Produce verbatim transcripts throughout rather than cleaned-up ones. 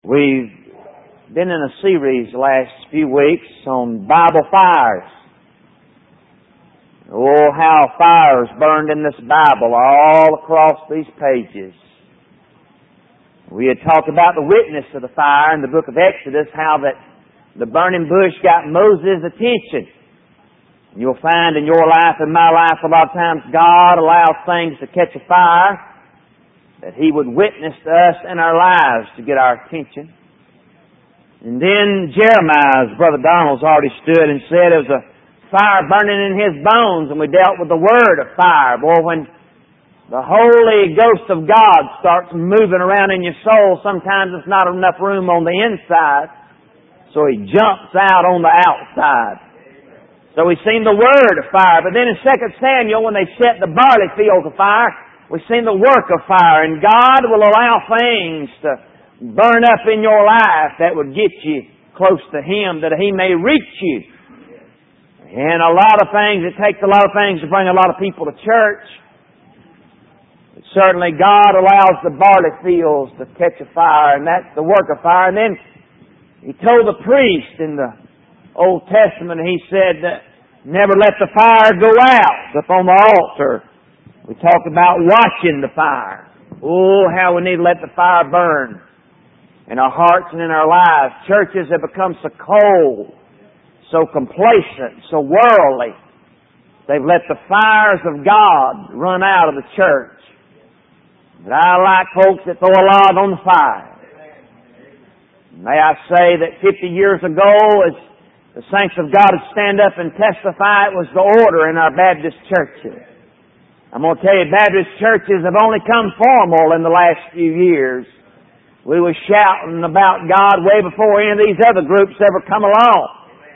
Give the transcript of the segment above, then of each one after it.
We've been in a series the last few weeks on Bible fires. Oh, how fires burned in this Bible all across these pages. We had talked about the witness of the fire in the book of Exodus, how that the burning bush got Moses' attention. You'll find in your life and my life a lot of times God allows things to catch a fire that He would witness to us in our lives to get our attention. And then Jeremiah, as Brother Donald's already stood and said, it was a fire burning in his bones, and we dealt with the word of fire. Boy, when the Holy Ghost of God starts moving around in your soul, sometimes it's not enough room on the inside, so He jumps out on the outside. So we've seen the word of fire. But then in Second Samuel, when they set the barley fields afire, we've seen the work of fire. And God will allow things to burn up in your life that would get you close to Him, that He may reach you. And a lot of things, it takes a lot of things to bring a lot of people to church. But certainly God allows the barley fields to catch a fire, and that's the work of fire. And then He told the priest in the Old Testament, He said, never let the fire go out upon the altar. We talked about watching the fire. Oh, how we need to let the fire burn in our hearts and in our lives. Churches have become so cold, so complacent, so worldly. They've let the fires of God run out of the church. But I like folks that throw a log on the fire. May I say that fifty years ago, as the saints of God would stand up and testify, it was the order in our Baptist churches. I'm going to tell you, Baptist churches have only come formal in the last few years. We were shouting about God way before any of these other groups ever come along.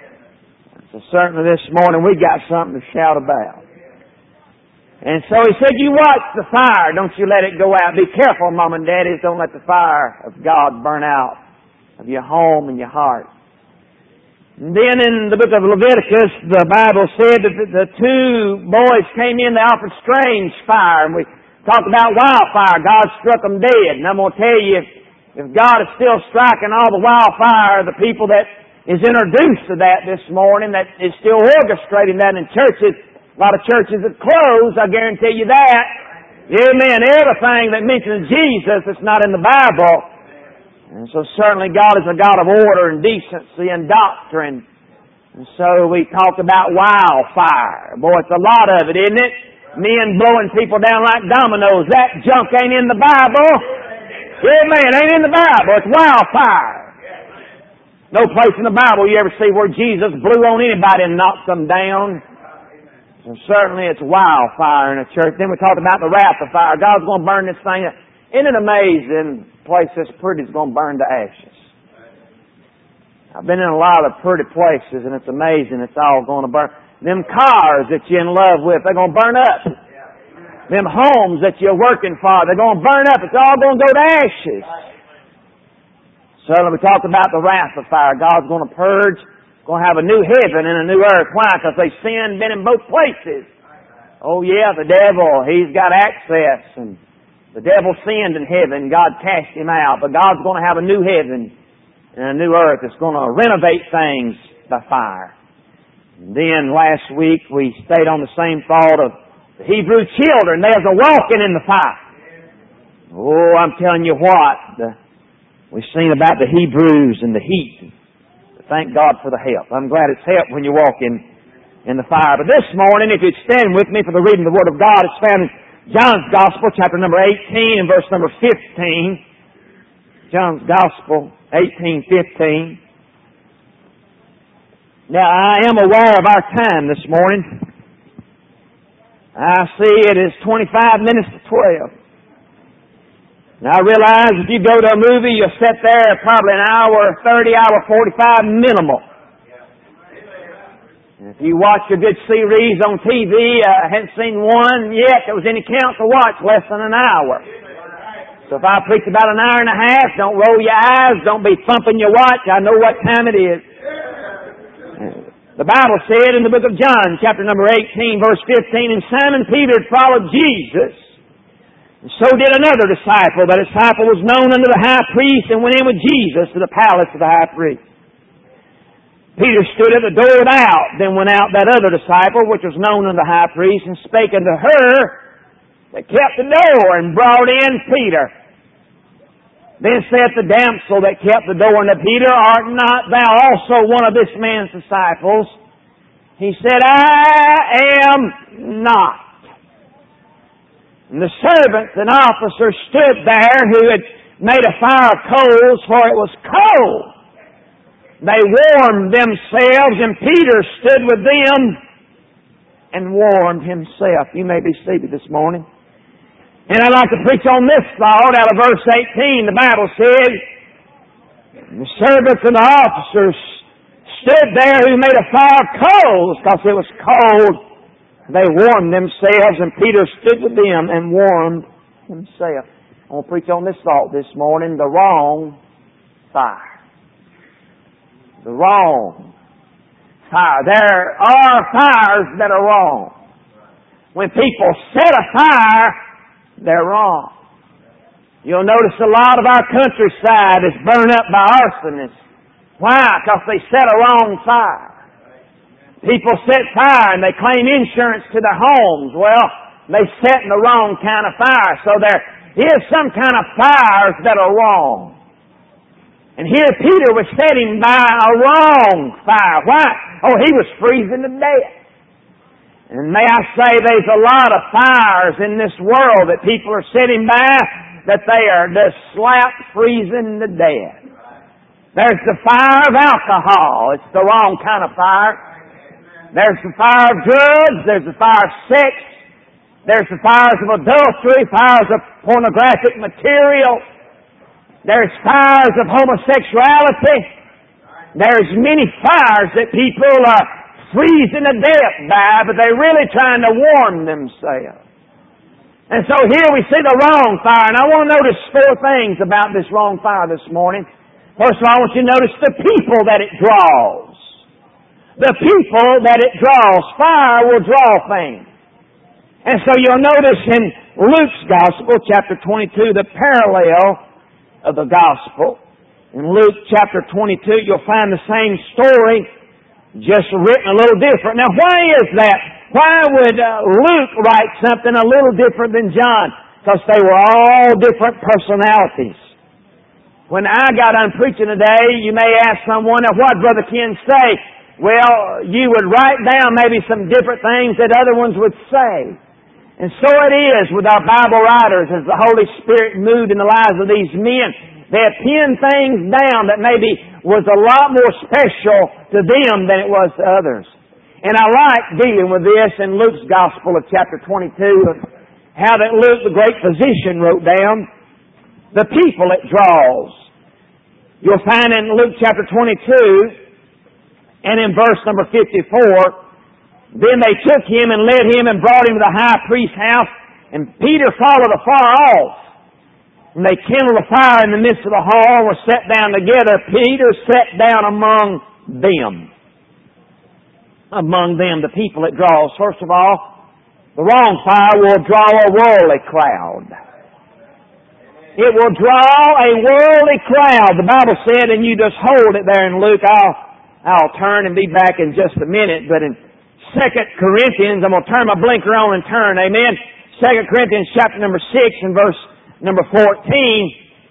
So certainly this morning we got something to shout about. And so He said, you watch the fire, don't you let it go out. Be careful, Mom and Daddies, don't let the fire of God burn out of your home and your heart. And then in the book of Leviticus, the Bible said that the two boys came in, they offered strange fire. And we talked about wildfire. God struck them dead. And I'm going to tell you, if God is still striking all the wildfire, the people that is introduced to that this morning, that is still orchestrating that in churches, a lot of churches have closed, I guarantee you that. Amen. Everything that mentions Jesus that's not in the Bible. And so certainly God is a God of order and decency and doctrine. And so we talked about wildfire. Boy, it's a lot of it, isn't it? Men blowing people down like dominoes. That junk ain't in the Bible. Amen. Ain't in the Bible. It's wildfire. No place in the Bible you ever see where Jesus blew on anybody and knocked them down. So certainly it's wildfire in a church. Then we talked about the wrath of fire. God's going to burn this thing. Isn't it amazing? Place this pretty is going to burn to ashes. I've been in a lot of pretty places, and it's amazing. It's all going to burn. Them cars that you're in love with, they're going to burn up. Them homes that you're working for, they're going to burn up. It's all going to go to ashes. Certainly we talked about the wrath of fire. God's going to purge, going to have a new heaven and a new earth. Why? Because they sinned, been in both places. Oh yeah, the devil, he's got access, and the devil sinned in heaven. God cast him out. But God's going to have a new heaven and a new earth that's going to renovate things by fire. And then last week we stayed on the same thought of the Hebrew children. There's a walking in the fire. Oh, I'm telling you what. The, we've seen about the Hebrews and the heat. Thank God for the help. I'm glad it's help when you walk in, in the fire. But this morning, if you'd stand with me for the reading of the Word of God, it's found in John's Gospel, chapter number eighteen and verse number fifteen. John's Gospel, eighteen fifteen. Now, I am aware of our time this morning. I see it is twenty-five minutes to twelve. Now, I realize if you go to a movie, you'll sit there probably an hour thirty, hour forty-five minimal. If you watch a good series on T V, uh, I haven't seen one yet that was any count to watch less than an hour. So if I preach about an hour and a half, don't roll your eyes, don't be thumping your watch. I know what time it is. The Bible said in the book of John, chapter number eighteen, verse fifteen, and Simon Peter had followed Jesus. And so did another disciple. That disciple was known unto the high priest and went in with Jesus to the palace of the high priest. Peter stood at the door without. Then went out that other disciple, which was known unto the high priest, and spake unto her that kept the door, and brought in Peter. Then saith the damsel that kept the door unto Peter, Art not thou also one of this man's disciples? He said, I am not. And the servants and officers stood there who had made a fire of coals, for it was cold. They warmed themselves, and Peter stood with them and warmed himself. You may be seated this morning. And I'd like to preach on this thought out of verse eighteen. The Bible says, the servants and the officers stood there who made a fire of coals, because it was cold. They warmed themselves, and Peter stood with them and warmed himself. I want to preach on this thought this morning, the wrong fire. The wrong fire. There are fires that are wrong. When people set a fire, they're wrong. You'll notice a lot of our countryside is burned up by arsonists. Why? Because they set a wrong fire. People set fire and they claim insurance to their homes. Well, they set in the wrong kind of fire. So there is some kind of fires that are wrong. And here Peter was setting by a wrong fire. Why? Oh, he was freezing to death. And may I say, there's a lot of fires in this world that people are sitting by that they are just slap freezing to death. There's the fire of alcohol. It's the wrong kind of fire. There's the fire of drugs. There's the fire of sex. There's the fires of adultery, fires of pornographic material. There's fires of homosexuality. There's many fires that people are freezing to death by, but they're really trying to warm themselves. And so here we see the wrong fire. And I want to notice four things about this wrong fire this morning. First of all, I want you to notice the people that it draws. The people that it draws. Fire will draw things. And so you'll notice in Luke's Gospel, chapter twenty-two, the parallel of the Gospel. In Luke chapter twenty-two, you'll find the same story, just written a little different. Now, why is that? Why would uh, Luke write something a little different than John? Because they were all different personalities. When I got on preaching today, you may ask someone, now what Brother Ken say? Well, you would write down maybe some different things that other ones would say. And so it is with our Bible writers as the Holy Spirit moved in the lives of these men. They had penned things down that maybe was a lot more special to them than it was to others. And I like dealing with this in Luke's Gospel of chapter twenty-two, of how that Luke, the great physician, wrote down the people it draws. You'll find in Luke chapter twenty-two, and in verse number fifty-four, then they took him and led him and brought him to the high priest's house, and Peter followed afar off. And they kindled a fire in the midst of the hall and were sat down together. Peter sat down among them. Among them, the people it draws. First of all, the wrong fire will draw a worldly crowd. It will draw a worldly crowd. The Bible said, and you just hold it there in Luke. I'll, I'll turn and be back in just a minute. But in Second Corinthians, I'm going to turn my blinker on and turn. Amen. Second Corinthians chapter number six and verse number fourteen.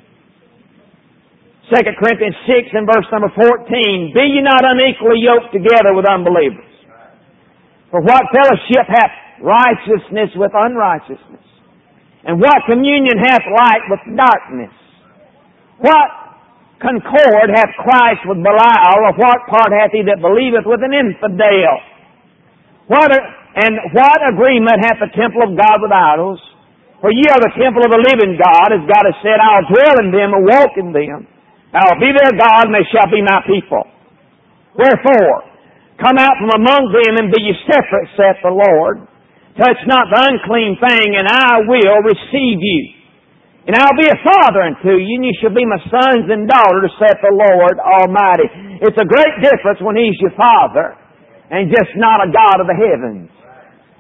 Second Corinthians six and verse number fourteen. Be ye not unequally yoked together with unbelievers. For what fellowship hath righteousness with unrighteousness? And what communion hath light with darkness? What concord hath Christ with Belial? Or what part hath he that believeth with an infidel? What a, and what agreement hath the temple of God with idols? For ye are the temple of the living God, as God has said, I'll dwell in them and walk in them. I'll be their God, and they shall be my people. Wherefore, come out from among them and be ye separate, saith the Lord. Touch not the unclean thing, and I will receive you. And I'll be a father unto you, and ye shall be my sons and daughters, saith the Lord Almighty. It's a great difference when He's your Father, and just not a God of the heavens.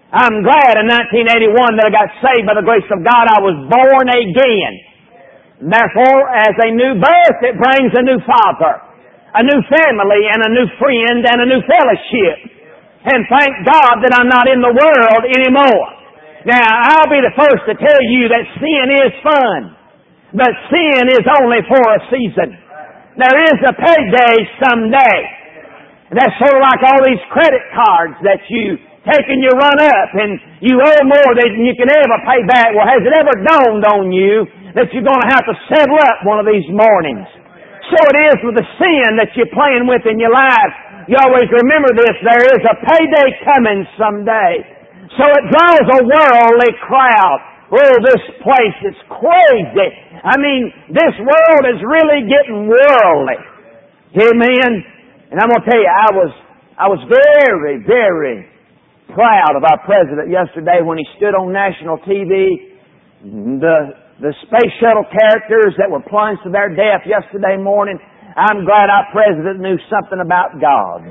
I'm glad in nineteen eighty-one that I got saved by the grace of God. I was born again. Therefore, as a new birth, it brings a new father, a new family, and a new friend, and a new fellowship. And thank God that I'm not in the world anymore. Now, I'll be the first to tell you that sin is fun, but sin is only for a season. There is a payday someday. That's sort of like all these credit cards that you take and you run up and you owe more than you can ever pay back. Well, has it ever dawned on you that you're going to have to settle up one of these mornings? So it is with the sin that you're playing with in your life. You always remember this, there is a payday coming someday. So it draws a worldly crowd. Oh, this place is crazy. I mean, this world is really getting worldly. Amen? And I'm going to tell you, I was, I was very, very proud of our president yesterday when he stood on national T V. The, the space shuttle characters that were plunged to their death yesterday morning, I'm glad our president knew something about God.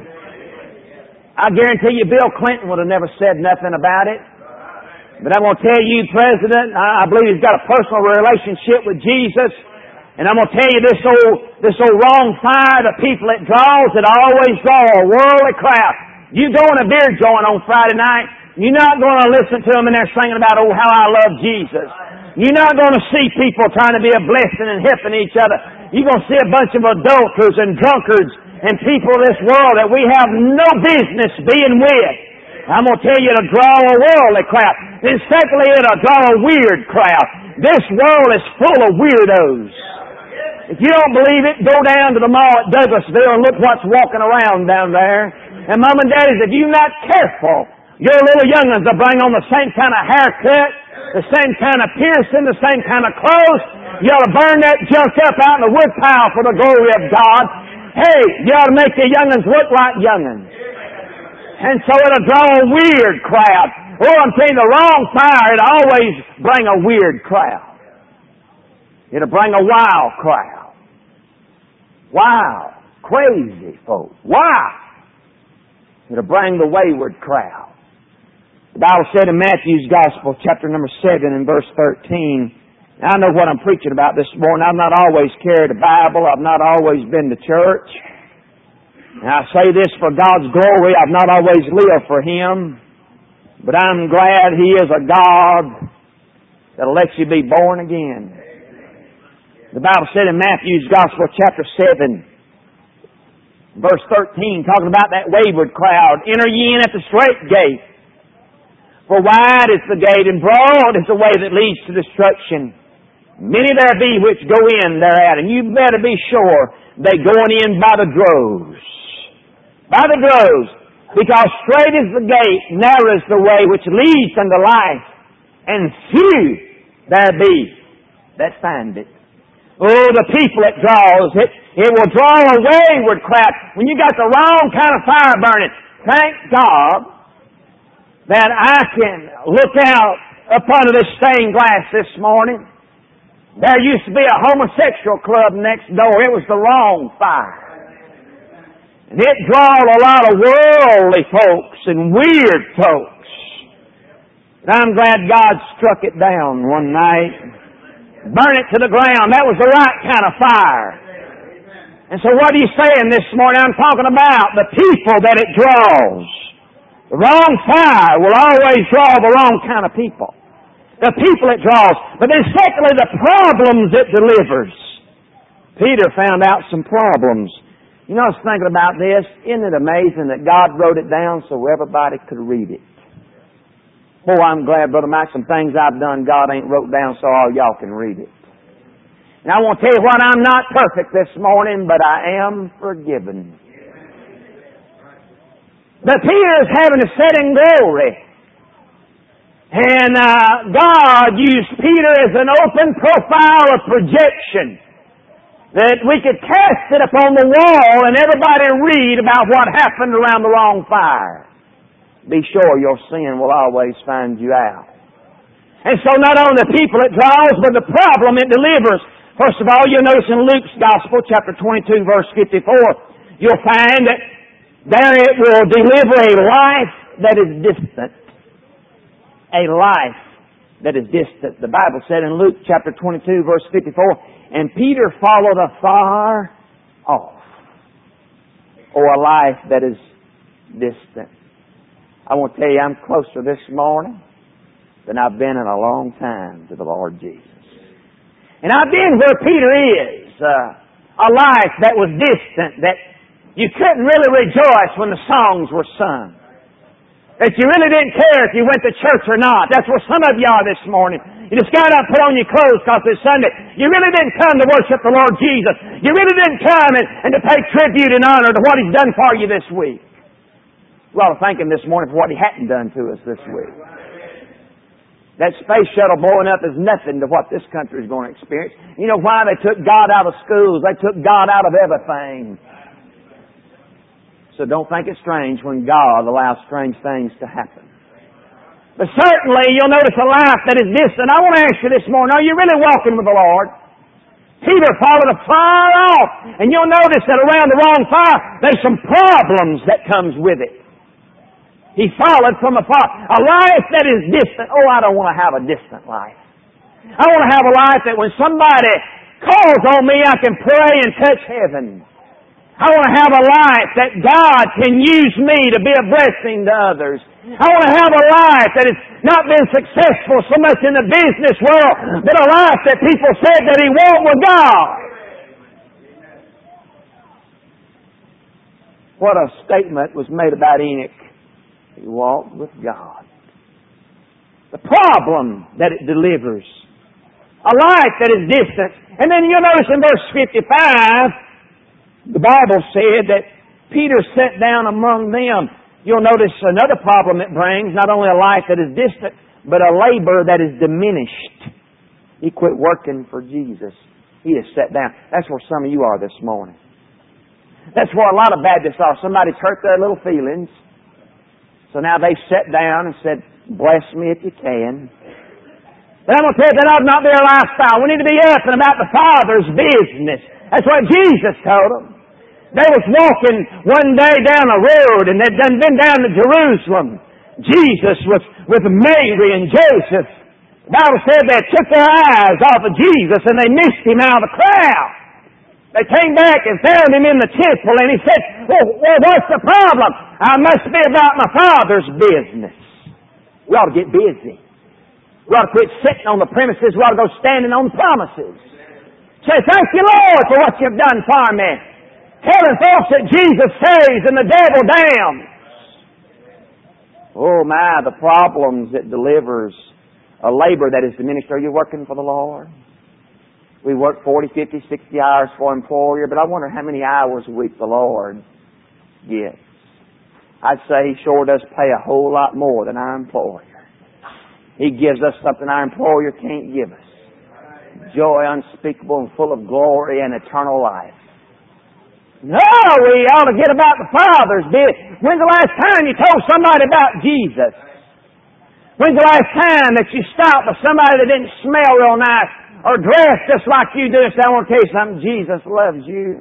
I guarantee you Bill Clinton would have never said nothing about it. But I'm going to tell you, President, I believe he's got a personal relationship with Jesus. And I'm going to tell you this old, this old wrong fire, the people it draws, it always draw a worldly crowd. You go in a beer joint on Friday night, you're not going to listen to them and they're singing about, oh, how I love Jesus. You're not going to see people trying to be a blessing and helping each other. You're going to see a bunch of adulterers and drunkards and people of this world that we have no business being with. I'm going to tell you, it'll draw a worldly crowd. Then secondly, it'll draw a weird crowd. This world is full of weirdos. If you don't believe it, go down to the mall at Douglasville and look what's walking around down there. And Mom and Daddies, if you're not careful, your little young'uns will bring on the same kind of haircut, the same kind of piercing, the same kind of clothes. You ought to burn that junk up out in the woodpile for the glory of God. Hey, you ought to make your young'uns look like young'uns. And so it'll draw a weird crowd. Oh, I'm telling you, the wrong fire, it'll always bring a weird crowd. It'll bring a wild crowd. Wild, crazy folks. Wild. It'll bring the wayward crowd. The Bible said in Matthew's Gospel, chapter number seven and verse thirteen, I know what I'm preaching about this morning. I've not always carried a Bible. I've not always been to church. And I say this for God's glory. I've not always lived for Him. But I'm glad He is a God that'll let you be born again. The Bible said in Matthew's Gospel, chapter seven, verse thirteen, talking about that wayward crowd, enter ye in at the strait gate. For wide is the gate, and broad is the way that leads to destruction. Many there be which go in thereat, and you better be sure they going in by the droves. By the droves. Because straight is the gate, narrow is the way which leads unto life, and few there be that find it. Oh, the people it draws, it, it will draw a wayward crowd. When you got the wrong kind of fire burning, thank God that I can look out up under this stained glass this morning. There used to be a homosexual club next door. It was the wrong fire. And it drawed a lot of worldly folks and weird folks. And I'm glad God struck it down one night. Burn it to the ground. That was the right kind of fire. And so what are you saying this morning? I'm talking about the people that it draws. The wrong fire will always draw the wrong kind of people. The people it draws. But then secondly, the problems it delivers. Peter found out some problems. You know, I was thinking about this. Isn't it amazing that God wrote it down so everybody could read it? Oh, I'm glad, Brother Mike, some things I've done God ain't wrote down so all y'all can read it. And I want to tell you what, I'm not perfect this morning, but I am forgiven. But Peter is having a setting glory. And uh, God used Peter as an open profile of projection, that we could cast it upon the wall and everybody read about what happened around the wrong fire. Be sure your sin will always find you out. And so not only the people it draws, but the problem it delivers. First of all, you'll notice in Luke's Gospel, chapter twenty-two, verse fifty-four, you'll find that there it will deliver a life that is distant. a life that is distant. The Bible said in Luke chapter twenty-two, verse fifty-four, and Peter followed afar off. Or a life that is distant. I want to tell you, I'm closer this morning than I've been in a long time to the Lord Jesus. And I've been where Peter is. Uh, a life that was distant, that you couldn't really rejoice when the songs were sung. That you really didn't care if you went to church or not. That's where some of you are this morning. You just got up, put on your clothes because it's Sunday. You really didn't come to worship the Lord Jesus. You really didn't come and, and to pay tribute and honor to what He's done for you this week. We ought to thank Him this morning for what He hadn't done to us this week. That space shuttle blowing up is nothing to what this country is going to experience. You know why? They took God out of schools. They took God out of everything. So don't think it's strange when God allows strange things to happen. But certainly you'll notice a life that is distant. I want to ask you this morning, are you really walking with the Lord? Peter followed afar off. And you'll notice that around the wrong fire, there's some problems that comes with it. He followed from afar. A life that is distant. Oh, I don't want to have a distant life. I want to have a life that when somebody calls on me, I can pray and touch heaven. I want to have a life that God can use me to be a blessing to others. I want to have a life that has not been successful so much in the business world, but a life that people said that he walked with God. What a statement was made about Enoch. He walked with God. The problem that it delivers. A life that is distant. And then you'll notice in verse fifty-five, the Bible said that Peter sat down among them. You'll notice another problem it brings, not only a life that is distant, but a labor that is diminished. He quit working for Jesus. He has sat down. That's where some of you are this morning. That's where a lot of Baptists are. Somebody's hurt their little feelings. So now they sat down and said, bless me if you can. But I'm going to tell you, that ought not be our lifestyle. We need to be up and about the Father's business. That's what Jesus told them. They was walking one day down a road and they'd done been down to Jerusalem. Jesus was with Mary and Joseph. The Bible said they took their eyes off of Jesus and they missed Him out of the crowd. They came back and found Him in the temple and He said, well, well what's the problem? I must be about my Father's business. We ought to get busy. We ought to quit sitting on the premises. We ought to go standing on the promises. Say, thank you, Lord, for what you've done for me. Telling folks that Jesus saves and the devil damns. Oh my, the problems it delivers. A labor that is diminished. Are you working for the Lord? We work forty, fifty, sixty hours for an employer, but I wonder how many hours a week the Lord gets. I'd say He sure does pay a whole lot more than our employer. He gives us something our employer can't give us. Joy unspeakable and full of glory and eternal life. No, we ought to get about the Father's business. When's the last time you told somebody about Jesus? When's the last time that you stopped with somebody that didn't smell real nice or dressed just like you do and said, I want to tell you something, Jesus loves you.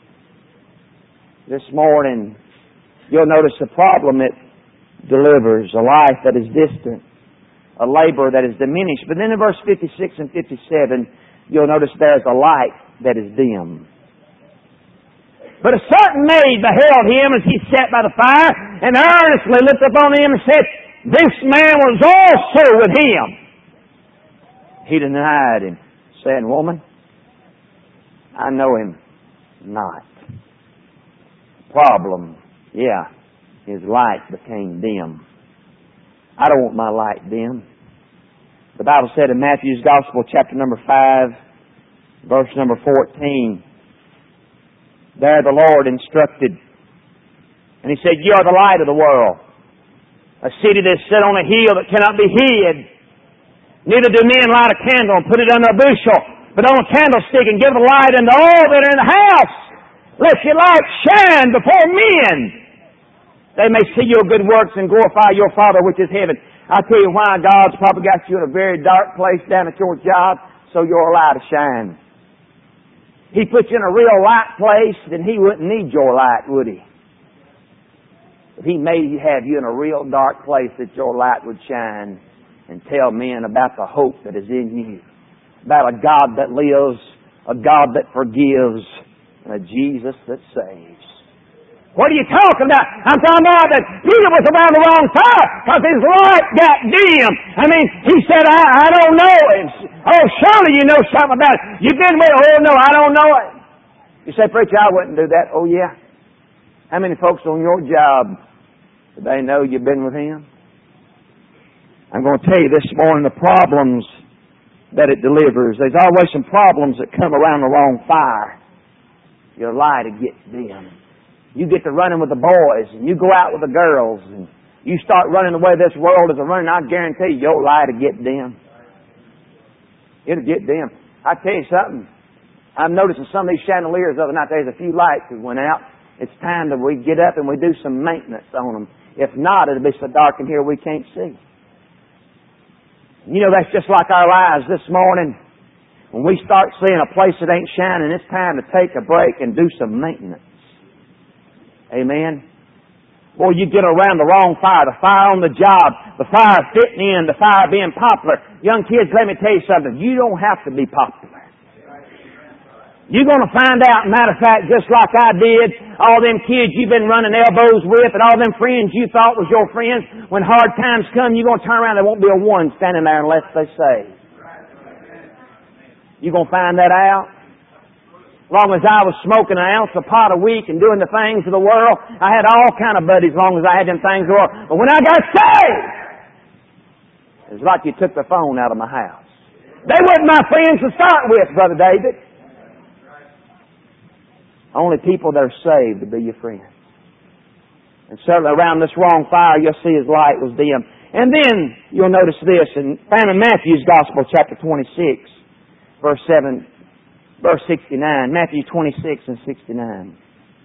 This morning, you'll notice the problem it delivers, a life that is distant, a labor that is diminished. But then in verse fifty-six and fifty-seven, you'll notice there's a light that is dim. But a certain maid beheld him as he sat by the fire, and earnestly looked upon him and said, this man was also with him. He denied him, saying, woman, I know him not. Problem, yeah, his light became dim. I don't want my light dim. The Bible said in Matthew's Gospel, chapter number five, verse number fourteen, there the Lord instructed, and He said, you are the light of the world. A city that is set on a hill that cannot be hid. Neither do men light a candle and put it under a bushel, but on a candlestick, and give the light unto all that are in the house. Let your light shine before men, they may see your good works and glorify your Father which is heaven. I'll tell you why God's probably got you in a very dark place down at your job, so your light will shine. He put you in a real light place, then He wouldn't need your light, would He? But He may have you in a real dark place that your light would shine. and tell men about the hope that is in you, about a God that lives, a God that forgives, and a Jesus that saves. What are you talking about? I'm talking about that Peter was around the wrong fire because his light got dim. I mean, he said, I, I don't know it. Oh, surely you know something about it. You've been with it. Oh, no, I don't know it. You say, preacher, I wouldn't do that. Oh, yeah. How many folks on your job, do they know you've been with Him? I'm going to tell you this morning the problems that it delivers. There's always some problems that come around the wrong fire. Your light gets dim. You get to running with the boys, and you go out with the girls, and you start running the way this world is running, I guarantee you, your light will get dim. It'll get dim. I tell you something. I'm noticing some of these chandeliers the other night, there's a few lights that went out. It's time that we get up and we do some maintenance on them. If not, it'll be so dark in here we can't see. You know, that's just like our lives this morning. When we start seeing a place that ain't shining, it's time to take a break and do some maintenance. Amen. Boy, you get around the wrong fire, the fire on the job, the fire fitting in, the fire being popular. Young kids, let me tell you something. You don't have to be popular. You're going to find out, matter of fact, just like I did, all them kids you've been running elbows with and all them friends you thought was your friends, when hard times come, you're going to turn around, there won't be a one standing there unless they say. You're going to find that out. As long as I was smoking an ounce of pot a week and doing the things of the world, I had all kind of buddies as long as I had them things of the world. But when I got saved, it was like you took the phone out of my house. They weren't my friends to start with, Brother David. Only people that are saved will be your friends. And certainly around this wrong fire, you'll see his light was dim. And then you'll notice this, in found in Matthew's Gospel, chapter twenty-six, verse seven. Verse sixty-nine, Matthew twenty-six and sixty-nine.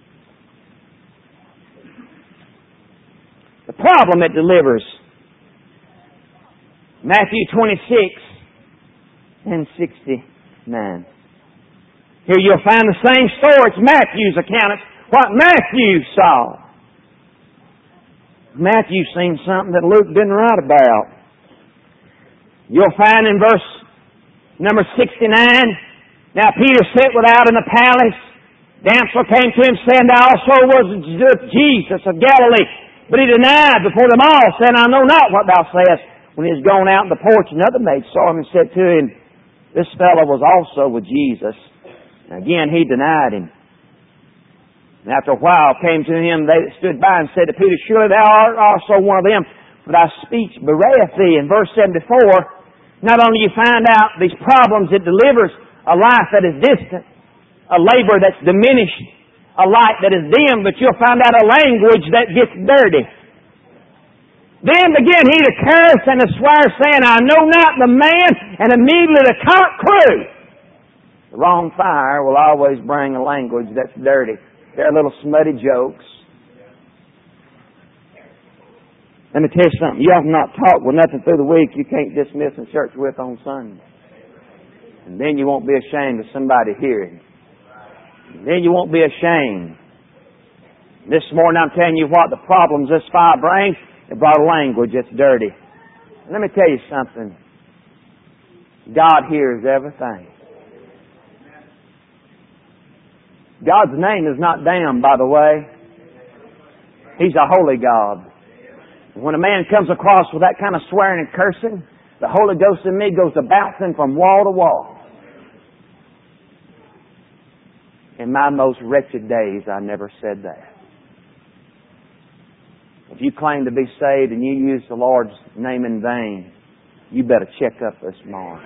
The problem it delivers. Matthew twenty-six and sixty-nine. Here you'll find the same story. It's Matthew's account. It's what Matthew saw. Matthew seen something that Luke didn't write about. You'll find in verse number sixty-nine, now Peter sat without in the palace. Damsel came to him, saying, Thou also was Jesus of Galilee. But he denied before them all, saying, I know not what thou sayest. When he was gone out in the porch, another maid saw him and said to him, This fellow was also with Jesus. And again he denied him. And after a while came to him they that stood by and said to Peter, Surely thou art also one of them, for thy speech bewrayeth thee. In verse seventy-four, not only you find out these problems it delivers, a life that is distant, a labor that's diminished, a light that is dim, but you'll find out a language that gets dirty. Then began he to curse and to swear, saying, I know not the man, and immediately the cock crew. The wrong fire will always bring a language that's dirty. They're little smutty jokes. Let me tell you something. You have not talked with nothing through the week you can't dismiss in church with on Sunday. And then you won't be ashamed of somebody hearing. And then you won't be ashamed. This morning I'm telling you what the problems this fire brings. It brought a language that's dirty. And let me tell you something. God hears everything. God's name is not damned, by the way. He's a holy God. When a man comes across with that kind of swearing and cursing, the Holy Ghost in me goes to bouncing from wall to wall. In my most wretched days, I never said that. If you claim to be saved and you use the Lord's name in vain, you better check up this morning.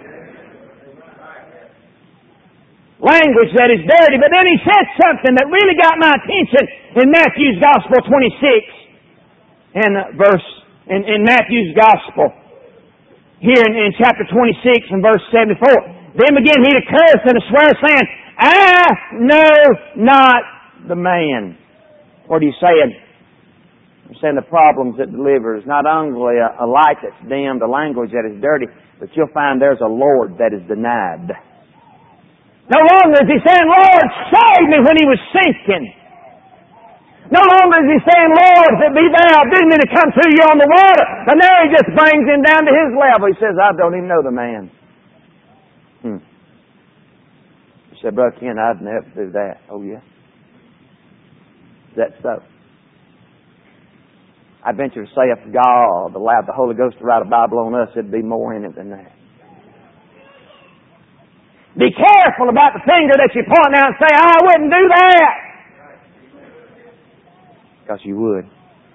Language that is dirty, but then he said something that really got my attention in Matthew's Gospel twenty-six, and verse in, in Matthew's Gospel. Here in, in chapter twenty-six and verse seventy-four. Then began he to curse and to swear, saying, I know not the man. What are you saying? I'm saying the problems it delivers. Not only a, a light that's dimmed, a language that is dirty, but you'll find there's a Lord that is denied. No longer is he saying, Lord, save me, when he was sinking. No longer is he saying, Lord, if it be thou, bid me to come to you on the water. But now he just brings him down to his level. He says, I don't even know the man. Hmm. He said, Brother Ken, I'd never do that. Oh, yeah? Is that so? I venture to say if God allowed the Holy Ghost to write a Bible on us, there'd be more in it than that. Be careful about the finger that you point out and say, I wouldn't do that. Because you would.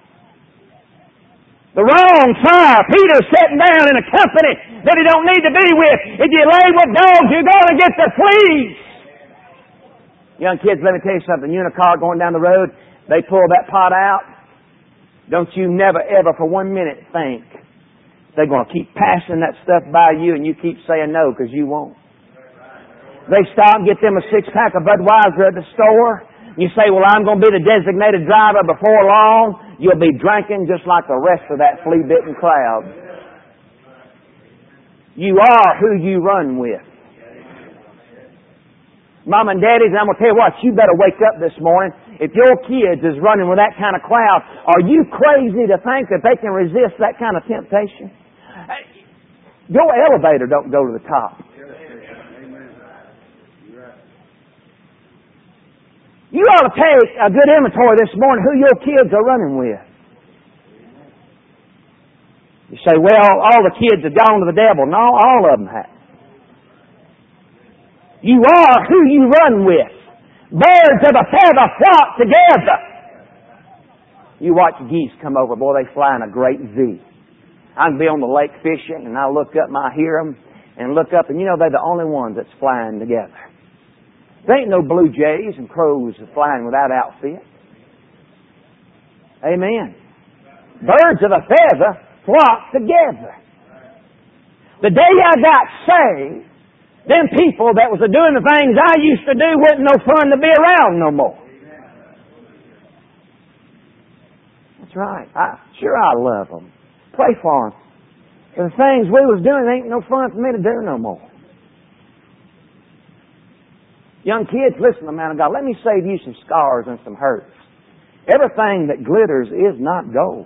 The wrong fire. Peter's sitting down in a company that he don't need to be with. If you lay with dogs, you're going to get the fleas. Young kids, let me tell you something. You're in a car going down the road. They pull that pot out. Don't you never ever for one minute think they're going to keep passing that stuff by you and you keep saying no because you won't. They stop and get them a six-pack of Budweiser at the store. You say, well, I'm going to be the designated driver before long. You'll be drinking just like the rest of that flea-bitten crowd. You are who you run with. Mom and daddies, I'm going to tell you what, you better wake up this morning. If your kids is running with that kind of crowd, are you crazy to think that they can resist that kind of temptation? Your elevator don't go to the top. You ought to take a good inventory this morning who your kids are running with. You say, well, all the kids have gone to the devil. No, all of them have. You are who you run with. Birds of a feather flock together. You watch geese come over. Boy, they fly in a great V. I can be on the lake fishing, and I look up and I hear them, and look up, and you know they're the only ones that's flying together. There ain't no blue jays and crows flying without outfit. Amen. Birds of a feather flock together. The day I got saved, them people that was doing the things I used to do wasn't no fun to be around no more. That's right. I, sure I love them. Pray for them. But the things we was doing ain't no fun for me to do no more. Young kids, listen to the man of God. Let me save you some scars and some hurts. Everything that glitters is not gold.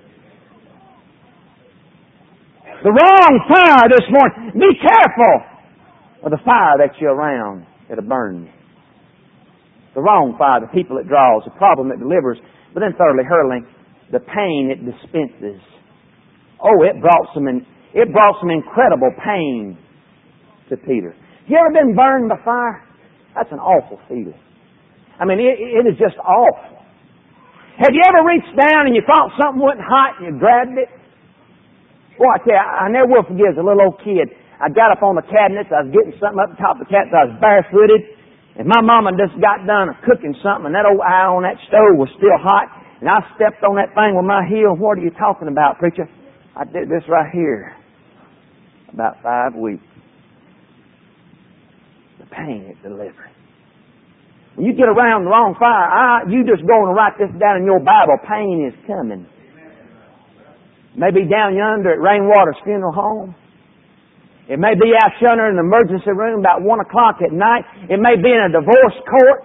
The wrong fire this morning. Be careful of the fire that you're around. It'll burn you. The wrong fire, the people it draws, the problem it delivers. But then thirdly, hurling, the pain it dispenses. Oh, it brought some, in, it brought some incredible pain to Peter. Have you ever been burned by fire? That's an awful feeling. I mean, it, it is just awful. Have you ever reached down and you thought something wasn't hot and you grabbed it? Boy, I tell you, I never will forget as a little old kid. I got up on the cabinets. I was getting something up the top of the cabinet. I was barefooted. And my mama just got done cooking something. And that old eye on that stove was still hot. And I stepped on that thing with my heel. What are you talking about, preacher? I did this right here. About five weeks. The pain it delivered. When you get around the wrong fire, I, you just go and write this down in your Bible. Pain is coming. Maybe down yonder at Rainwater's funeral home. It may be out yonder in the emergency room about one o'clock at night. It may be in a divorce court.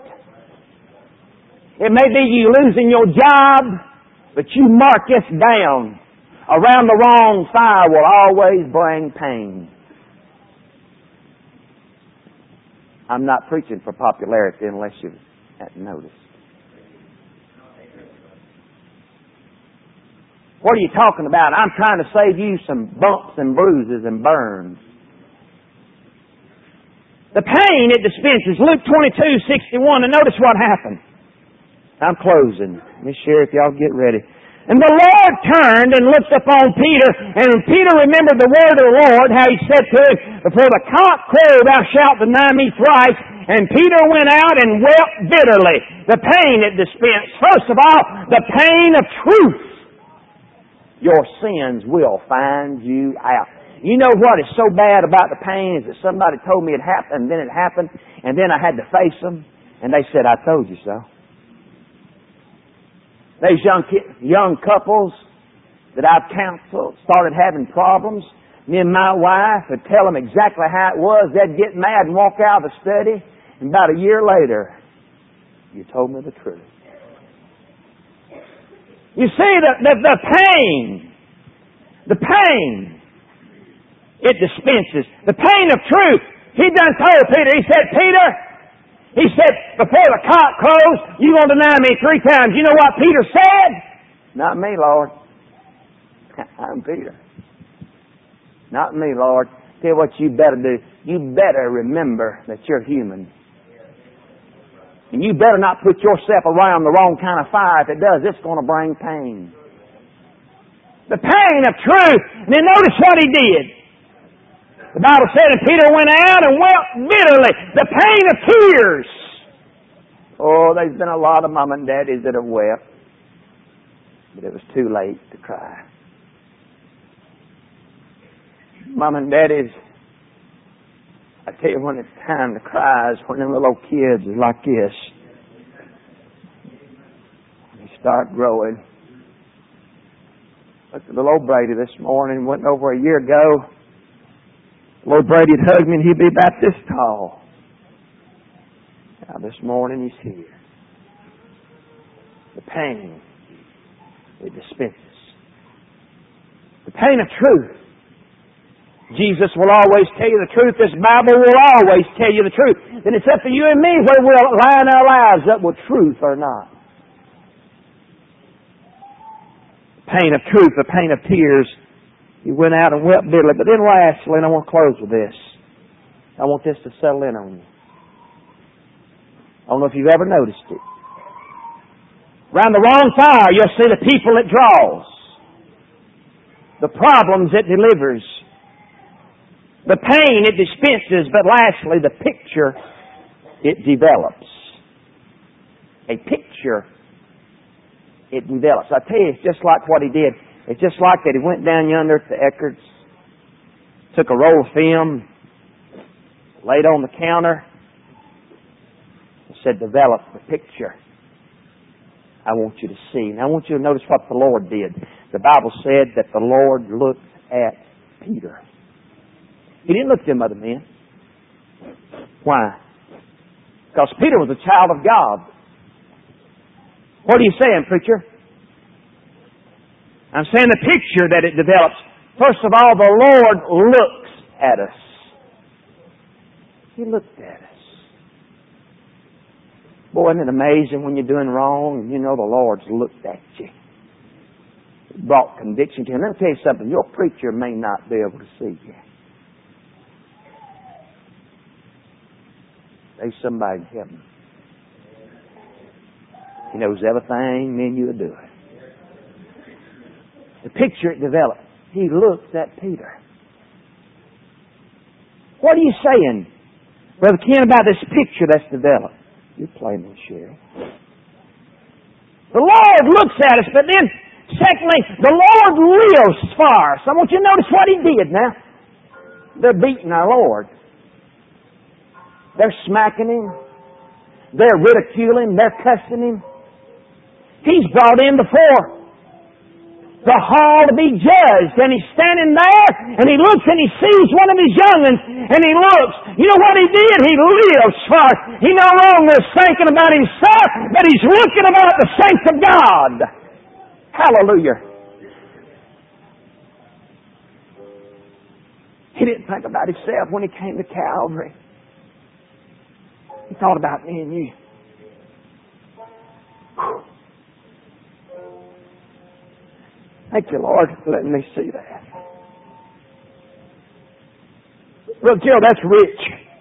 It may be you losing your job. But you mark this down. Around the wrong fire will always bring pain. I'm not preaching for popularity unless you've noticed. What are you talking about? I'm trying to save you some bumps and bruises and burns. The pain it dispenses. Luke twenty-two sixty-one. And notice what happened. I'm closing. Miss Sheriff, y'all get ready. And the Lord turned and looked upon Peter, and Peter remembered the word of the Lord, how he said to him, before the cock crow thou shalt deny me thrice. And Peter went out and wept bitterly. The pain it dispensed. First of all, the pain of truth. Your sins will find you out. You know what is so bad about the pain is that somebody told me it happened, and then it happened, and then I had to face them, and they said, I told you so. These young young couples that I've counseled started having problems. Me and my wife would tell them exactly how it was. They'd get mad and walk out of the study. And about a year later, you told me the truth. You see, the, the, the pain, the pain, it dispenses. The pain of truth. He done told Peter, he said, Peter, he said, before the cock crows, you're going to deny me three times. You know what Peter said? Not me, Lord. I'm Peter. Not me, Lord. Tell you what you better do. You better remember that you're human. And you better not put yourself around the wrong kind of fire. If it does, it's going to bring pain. The pain of truth. And then notice what he did. The Bible said, and Peter went out and wept bitterly. The pain of tears. Oh, there's been a lot of mom and daddies that have wept. But it was too late to cry. Mom and daddies, I tell you when it's time to cry is when them little kids are like this. They start growing. Look at little old Brady this morning. Went over a year ago. Little Brady'd hug me and he'd be about this tall. Now this morning he's here. The pain, it dispenses. The pain of truth. Jesus will always tell you the truth. This Bible will always tell you the truth. Then it's up to you and me whether we'll line our lives up with truth or not. The pain of truth, the pain of tears. He went out and wept bitterly. But then lastly, and I want to close with this. I want this to settle in on you. I don't know if you've ever noticed it. Around the wrong fire, you'll see the people it draws. The problems it delivers. The pain it dispenses, but lastly, the picture it develops. A picture it develops. I tell you, it's just like what he did. It's just like that. He went down yonder at the Eckarts, took a roll of film, laid on the counter, and said, develop the picture I want you to see. Now I want you to notice what the Lord did. The Bible said that the Lord looked at Peter. He didn't look at them other men. Why? Because Peter was a child of God. What are you saying, preacher? I'm saying the picture that it develops. First of all, the Lord looks at us. He looked at us. Boy, isn't it amazing when you're doing wrong and you know the Lord's looked at you. It brought conviction to you. And let me tell you something. Your preacher may not be able to see you. There's somebody in heaven. He knows everything me and you are doing. The picture it developed. He looked at Peter. What are you saying, Brother Ken, about this picture that's developed? You're playing with Sherry. The Lord looks at us, but then, secondly, the Lord lives for us. I want you to notice what He did now. They're beating our Lord. They're smacking Him. They're ridiculing Him. They're cussing Him. He's brought in before the hall to be judged. And He's standing there, and He looks and He sees one of His young'uns, and He looks. You know what He did? He lives for us. He no longer is thinking about Himself, but He's looking about the saints of God. Hallelujah. He didn't think about Himself when He came to Calvary. He thought about me and you. Whew. Thank you, Lord, for letting me see that. Brother Jill, that's rich.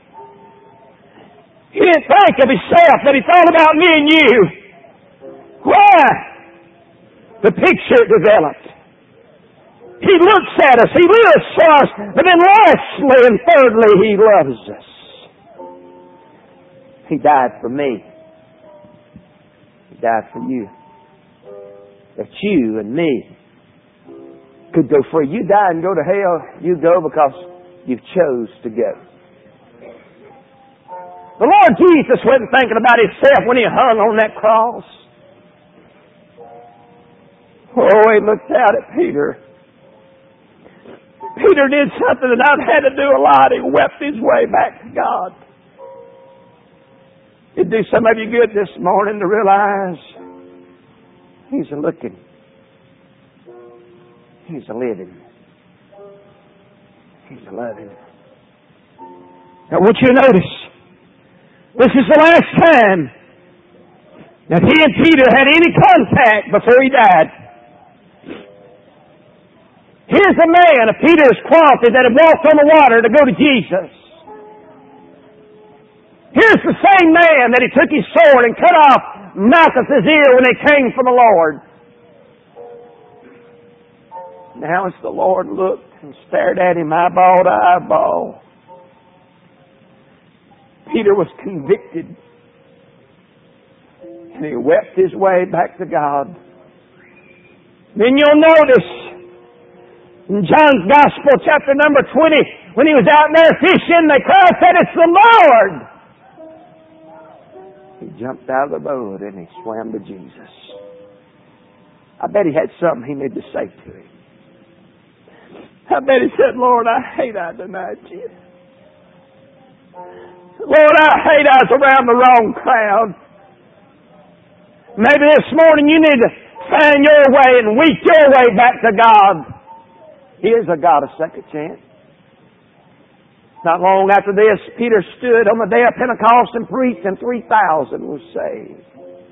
He didn't think of Himself, but He thought about me and you. Why? The picture developed. He looks at us. He lives for us. But then lastly and thirdly, He loves us. He died for me. He died for you. That you and me could go free. You die and go to hell, you go because you chose to go. The Lord Jesus wasn't thinking about Himself when He hung on that cross. Oh, He looked out at Peter. Peter did something that I've had to do a lot. He wept his way back to God. It'd do some of you good this morning to realize He's looking He's a living. He's a loving. I want you to notice, this is the last time that he and Peter had any contact before he died. Here's a man of Peter's quality that had walked on the water to go to Jesus. Here's the same man that he took his sword and cut off Malchus's ear when they came from the Lord. Now as the Lord looked and stared at him eyeball to eyeball, Peter was convicted, and he wept his way back to God. Then you'll notice in John's Gospel, chapter number twenty, when he was out there fishing, the crowd said, "It's the Lord!" He jumped out of the boat and he swam to Jesus. I bet he had something he needed to say to him. I bet he said, "Lord, I hate I denied you. Lord, I hate I was around the wrong crowd. Maybe this morning you need to find your way and weep your way back to God." He is a God of second chance. Not long after this, Peter stood on the day of Pentecost and preached, and three thousand was saved.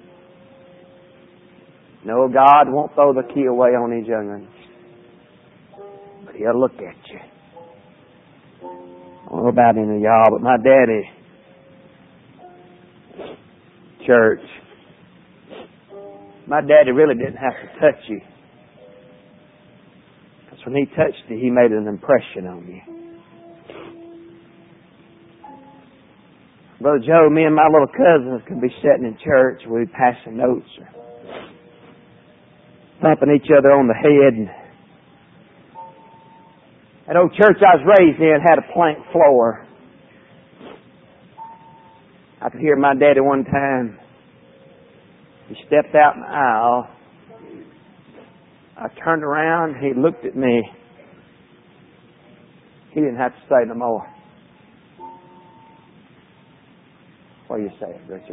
No, God won't throw the key away on His young ones, but He'll look at you. I don't know about any of y'all, but my daddy, church, my daddy really didn't have to touch you. Because when he touched you, he made an impression on you. Brother Joe, me and my little cousins could be sitting in church, we'd be passing notes or thumping each other on the head. And that old church I was raised in had a plank floor. I could hear my daddy one time. He stepped out in the aisle. I turned around. He looked at me. He didn't have to say no more. What do you say, Richard?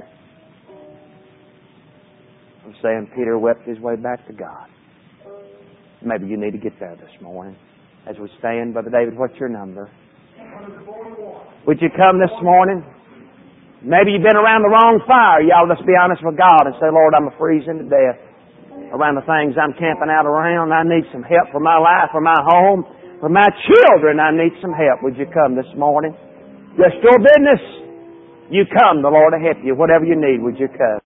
I'm saying Peter wept his way back to God. Maybe you need to get there this morning. As we stand, Brother David, what's your number? Would you come this morning? Maybe you've been around the wrong fire. Y'all just be honest with God and say, "Lord, I'm a freezing to death around the things I'm camping out around. I need some help for my life, for my home, for my children. I need some help. Would you come this morning? Just your business. You come. The Lord will help you. Whatever you need, would you come?"